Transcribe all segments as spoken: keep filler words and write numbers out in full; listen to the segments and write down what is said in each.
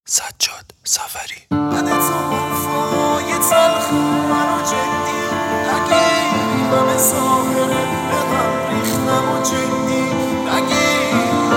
سجاد سفری. من تو حرفای تلخ منو جدی نگیرم، ظاهره به هم ریختم و جدی نگیر.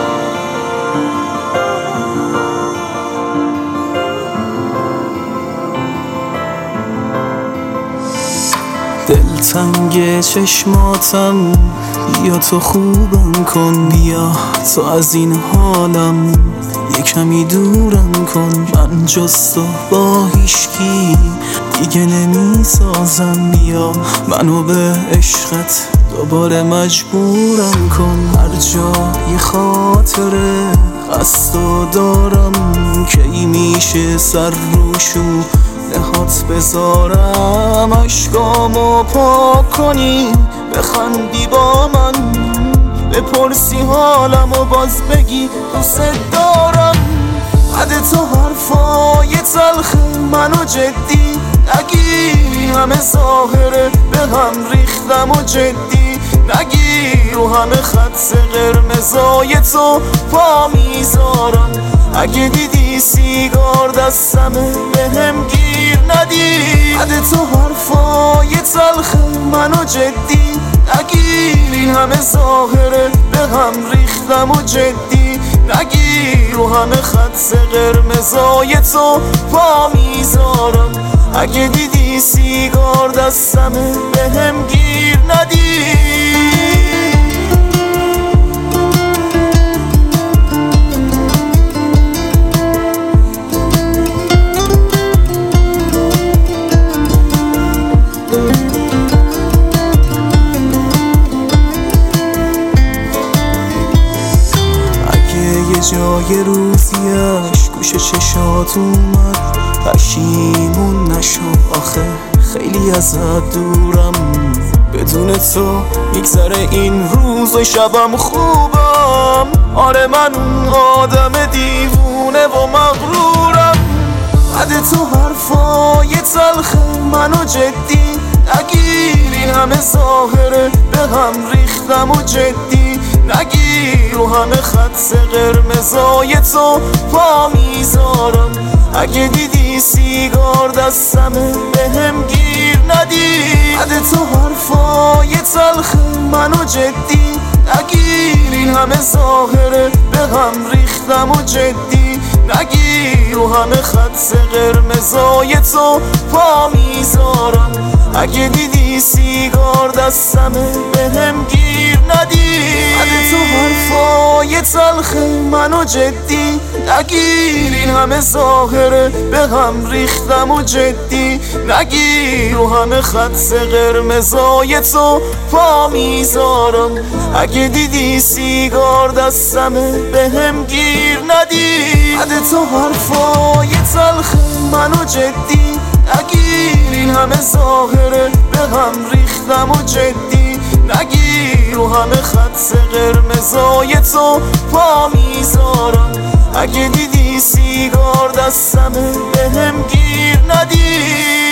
دلتنگ چشماتم، بیا تو خوبم کن، بیا تو از این حالم یه کمی دورم کن. من جز تو با هیشکی دیگه نمی سازم، بیا منو به عشقت دوباره مجبورم کن. هر جا یه خاطره قصدو دارم، کی میشه سر روشو نهات بذارم. عشقامو پاک کنی بخندی با من، بپرسی حالم و باز بگی دوست دارم. بعد تو حرفای تلخ منو جدی نگیر، همه ظاهره به هم ریختم و جدی نگیر. رو همه خط قرمزای تو پا میذارم، اگه دیدی سیگار دستمه به هم گیر ندی. بعد تو حرفای تلخ منو جدی نگیری، همه ظاهره به هم ریختم و جدی نگیر. رو همه خط قرمزای تو پا میذارم، اگه دیدی سیگار دستمه به هم گیر ندی. جای روزیش گوش چشات اومد، پشیمون نشو آخه خیلی ازت دورم. بدون تو میگذره این روز و شبم خوبم. آره من اون آدم دیوونه و مغرورم. بعد تو حرفای تلخ منو جدی نگیری، همه ظاهره به هم ریختم و جدی نگیر. رو همه خط قرمزای تو پا میذارم، اگه دیدی سیگار دستمه به هم گیر ندی. بعد تو حرفای تلخ منو جدی نگیری، همه ظاهره به هم ریختم و جدی نگیر. رو همه خط قرمزای تو پا میذارم، اگه دیدی سیگار دستمه به هم گیر ندی. بعد تو حرفای تلخ منو جدی نگیری، همه ظاهره به هم ریختم و جدی نگیر. رو همه خط قرمزای تو پا میذارم، اگه دیدی سیگار دستمه به هم گیر ندی. بعد تو حرفای تلخ منو جدی نگیری، همه ظاهره به هم ریختم و جدی نگیر. رو همه خط قرمزای تو پا میذارم، اگه دیدی سیگار دستمه به هم گیر ندی.